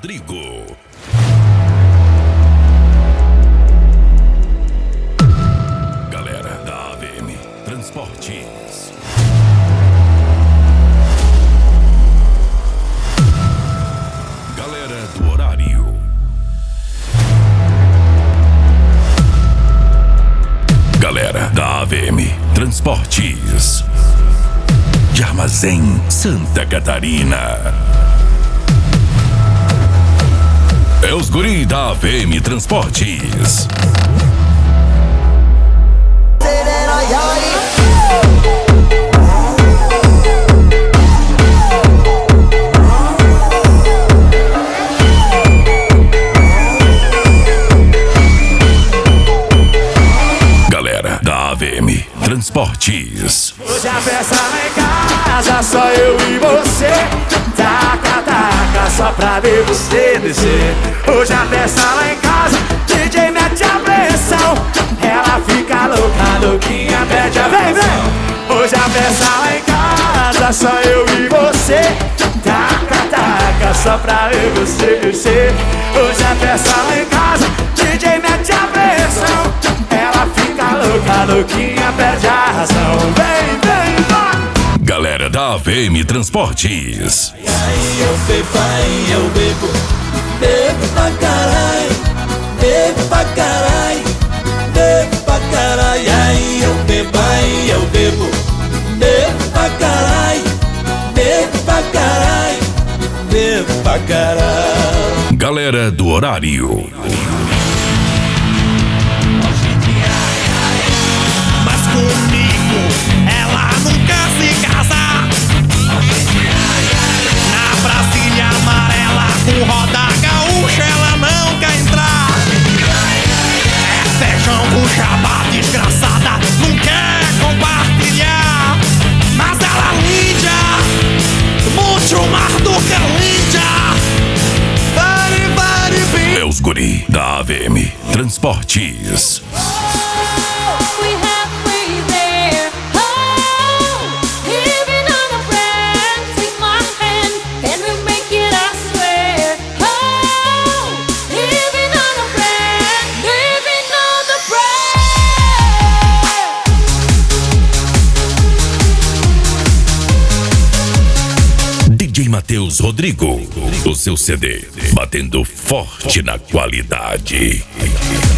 Rodrigo. Galera da AVM Transportes. Galera do horário. Galera da AVM Transportes. De Armazém, Santa Catarina. É os guri da AVM Transportes. Galera da AVM Transportes. Hoje a festa lá em casa, só eu e você. Taca, taca, só pra ver você descer. Hoje a festa lá em casa, DJ mete a pressão. Ela fica louca, louquinha, pede a vem, vem. Hoje a festa lá em casa, só eu e você. Taca, taca, só pra ver você descer. Hoje a festa lá em casa, DJ mete a pressão. Ela fica louca, louquinha, perde a razão. Vem, vem, vai! Galera da AVM Transportes. Aí eu bebo, aí eu bebo. Bebo pra carai, bebo pra carai, bebo pra carai. Aí eu bebo, aí eu bebo. Bebo pra carai, bebo pra carai, bebo pra carai. Galera do horário. Mas comigo ela nunca se casa. Na Brasília amarela com roda gaúcha ela não quer entrar. É feijão com jabá desgraçada, não quer compartilhar. Mas ela linda, muito mais do que linda. Pare, pare, bem. É os guri da AVM Transportes. DJ Matheus Rodrigo, o seu CD batendo forte na qualidade.